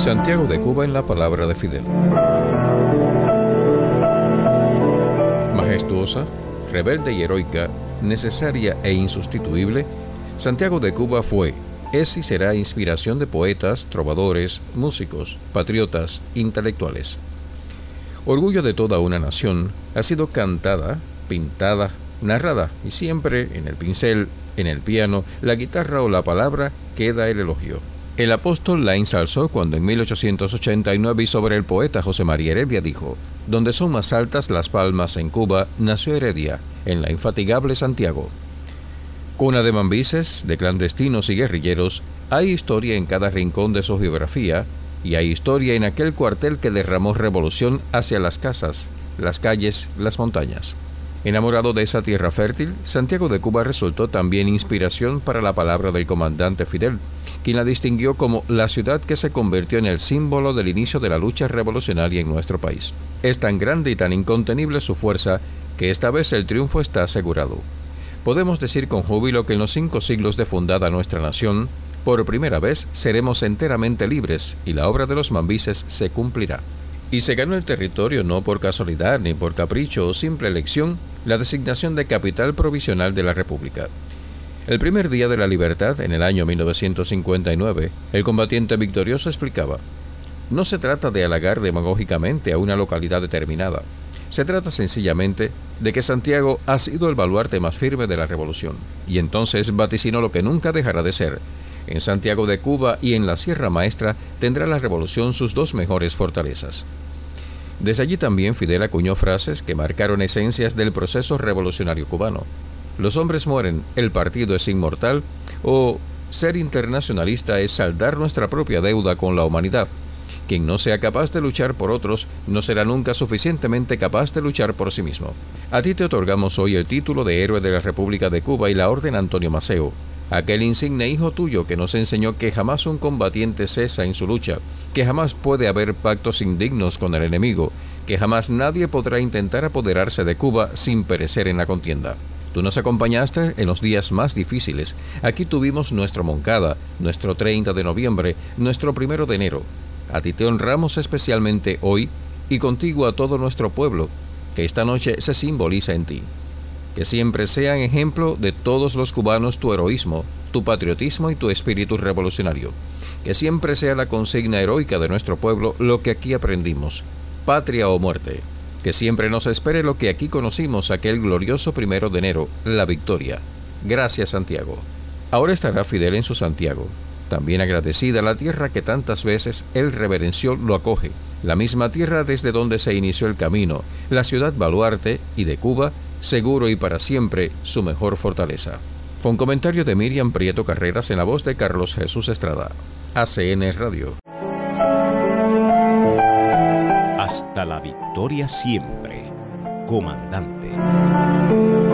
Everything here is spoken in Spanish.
Santiago de Cuba en la palabra de Fidel. Majestuosa, rebelde y heroica, necesaria e insustituible, Santiago de Cuba fue, es y será inspiración de poetas, trovadores, músicos, patriotas, intelectuales. Orgullo de toda una nación, ha sido cantada, pintada, narrada y siempre en el pincel, en el piano, la guitarra o la palabra queda el elogio. El apóstol la ensalzó cuando en 1889 y sobre el poeta José María Heredia dijo: donde son más altas las palmas en Cuba, nació Heredia, en la infatigable Santiago. Cuna de mambises, de clandestinos y guerrilleros, hay historia en cada rincón de su geografía, y hay historia en aquel cuartel que derramó revolución hacia las casas, las calles, las montañas. Enamorado de esa tierra fértil, Santiago de Cuba resultó también inspiración para la palabra del comandante Fidel, quien la distinguió como la ciudad que se convirtió en el símbolo del inicio de la lucha revolucionaria en nuestro país. Es tan grande y tan incontenible su fuerza que esta vez el triunfo está asegurado. Podemos decir con júbilo que en los 5 siglos de fundada nuestra nación, por primera vez seremos enteramente libres y la obra de los mambises se cumplirá. Y se ganó el territorio no por casualidad ni por capricho o simple elección, la designación de capital provisional de la República. El primer día de la libertad, en el año 1959, el combatiente victorioso explicaba: no se trata de halagar demagógicamente a una localidad determinada. Se trata sencillamente de que Santiago ha sido el baluarte más firme de la revolución. Y entonces vaticinó lo que nunca dejará de ser: en Santiago de Cuba y en la Sierra Maestra tendrá la revolución sus 2 mejores fortalezas. Desde allí también Fidel acuñó frases que marcaron esencias del proceso revolucionario cubano. Los hombres mueren, el partido es inmortal, o ser internacionalista es saldar nuestra propia deuda con la humanidad. Quien no sea capaz de luchar por otros, no será nunca suficientemente capaz de luchar por sí mismo. A ti te otorgamos hoy el título de héroe de la República de Cuba y la Orden Antonio Maceo, aquel insigne hijo tuyo que nos enseñó que jamás un combatiente cesa en su lucha, que jamás puede haber pactos indignos con el enemigo, que jamás nadie podrá intentar apoderarse de Cuba sin perecer en la contienda. Tú nos acompañaste en los días más difíciles. Aquí tuvimos nuestro Moncada, nuestro 30 de noviembre, nuestro 1 de enero. A ti te honramos especialmente hoy y contigo a todo nuestro pueblo, que esta noche se simboliza en ti. Que siempre sean ejemplo de todos los cubanos tu heroísmo, tu patriotismo y tu espíritu revolucionario. Que siempre sea la consigna heroica de nuestro pueblo lo que aquí aprendimos: patria o muerte. Que siempre nos espere lo que aquí conocimos aquel glorioso 1 de enero, la victoria. Gracias, Santiago. Ahora estará Fidel en su Santiago, también agradecida la tierra que tantas veces él reverenció lo acoge, la misma tierra desde donde se inició el camino, la ciudad baluarte y de Cuba, seguro y para siempre, su mejor fortaleza. Fue un comentario de Miriam Prieto Carreras en la voz de Carlos Jesús Estrada. ACN Radio. Hasta la victoria siempre, comandante.